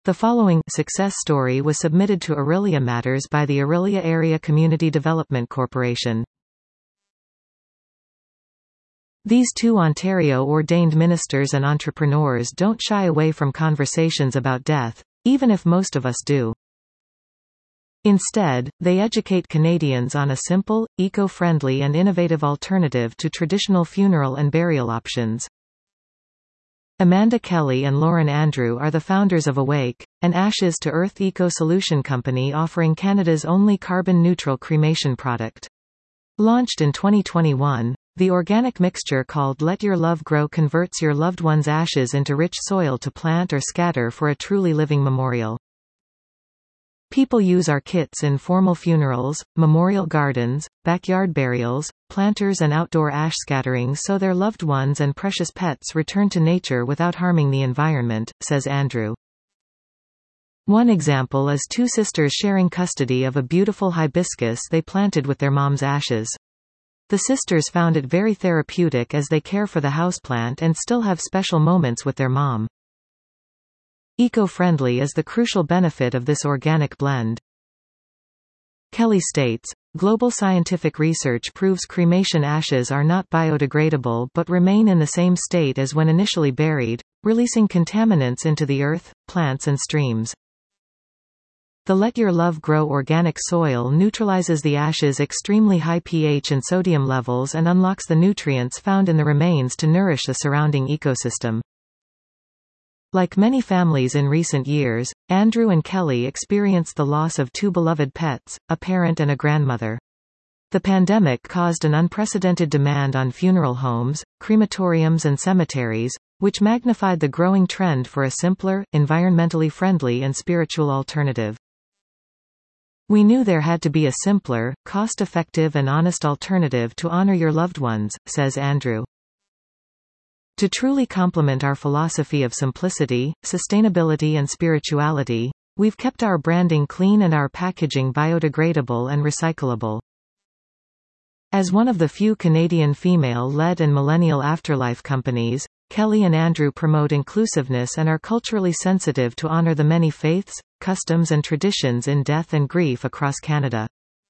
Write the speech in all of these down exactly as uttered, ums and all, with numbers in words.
The following success story was submitted to Orillia Matters by the Orillia Area Community Development Corporation. These two Ontario-ordained ministers and entrepreneurs don't shy away from conversations about death, even if most of us do. Instead, they educate Canadians on a simple, eco-friendly and innovative alternative to traditional funeral and burial options. Amanda Kelly and Lauren Andrew are the founders of Awake, an Ashes to Earth eco-solution company offering Canada's only carbon-neutral cremation product. Launched in twenty twenty-one, the organic mixture called Let Your Love Grow converts your loved one's ashes into rich soil to plant or scatter for a truly living memorial. People use our kits in formal funerals, memorial gardens, backyard burials, planters and outdoor ash scatterings so their loved ones and precious pets return to nature without harming the environment, says Andrew. One example is two sisters sharing custody of a beautiful hibiscus they planted with their mom's ashes. The sisters found it very therapeutic as they care for the houseplant and still have special moments with their mom. Eco-friendly is the crucial benefit of this organic blend. Kelly states, global scientific research proves cremation ashes are not biodegradable but remain in the same state as when initially buried, releasing contaminants into the earth, plants and streams. The Let Your Love Grow organic soil neutralizes the ashes' extremely high pH and sodium levels and unlocks the nutrients found in the remains to nourish the surrounding ecosystem. Like many families in recent years, Andrew and Kelly experienced the loss of two beloved pets, a parent and a grandmother. The pandemic caused an unprecedented demand on funeral homes, crematoriums and cemeteries, which magnified the growing trend for a simpler, environmentally friendly and spiritual alternative. We knew there had to be a simpler, cost-effective and honest alternative to honor your loved ones, says Andrew. To truly complement our philosophy of simplicity, sustainability and spirituality, we've kept our branding clean and our packaging biodegradable and recyclable. As one of the few Canadian female-led and millennial afterlife companies, Kelly and Andrew promote inclusiveness and are culturally sensitive to honor the many faiths, customs and traditions in death and grief across Canada.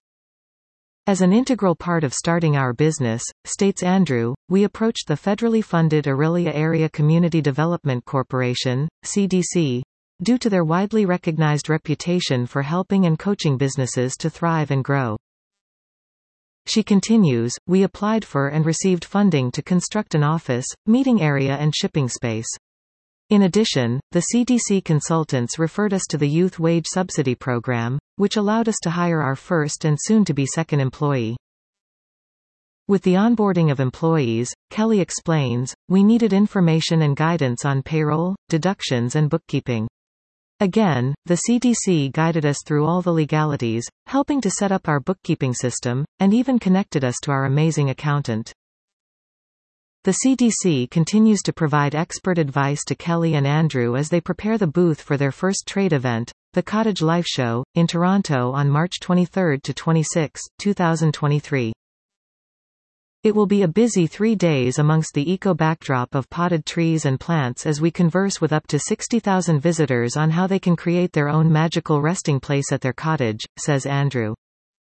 As an integral part of starting our business, states Andrew, we approached the federally funded Orillia Area Community Development Corporation, C D C, due to their widely recognized reputation for helping and coaching businesses to thrive and grow. She continues, we applied for and received funding to construct an office, meeting area and shipping space. In addition, the C D C consultants referred us to the Youth Wage Subsidy Program, which allowed us to hire our first and soon-to-be second employee. With the onboarding of employees, Kelly explains, we needed information and guidance on payroll, deductions and bookkeeping. Again, the C D C guided us through all the legalities, helping to set up our bookkeeping system, and even connected us to our amazing accountant. The C D C continues to provide expert advice to Kelly and Andrew as they prepare the booth for their first trade event, the Cottage Life Show, in Toronto on March twenty-third to twenty-sixth, two thousand twenty-three. It will be a busy three days amongst the eco-backdrop of potted trees and plants as we converse with up to sixty thousand visitors on how they can create their own magical resting place at their cottage, says Andrew.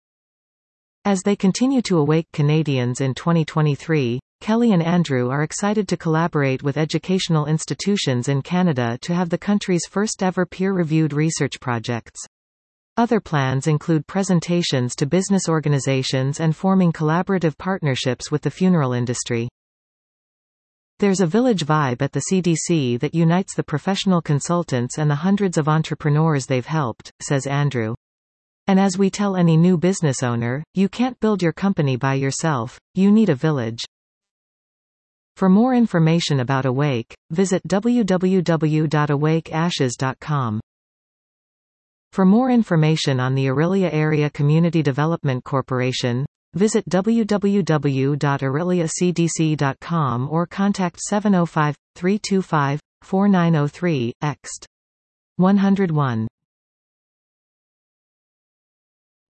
As they continue to awake Canadians in twenty twenty-three, Kelly and Andrew are excited to collaborate with educational institutions in Canada to have the country's first ever peer-reviewed research projects. Other plans include presentations to business organizations and forming collaborative partnerships with the funeral industry. There's a village vibe at the C D C that unites the professional consultants and the hundreds of entrepreneurs they've helped, says Andrew. And as we tell any new business owner, you can't build your company by yourself, you need a village. For more information about Awake, visit w w w dot awake ashes dot com. For more information on the Orillia Area Community Development Corporation, visit w w w dot orillia c d c dot com or contact seven oh five, three two five, four nine oh three, ext. one oh one.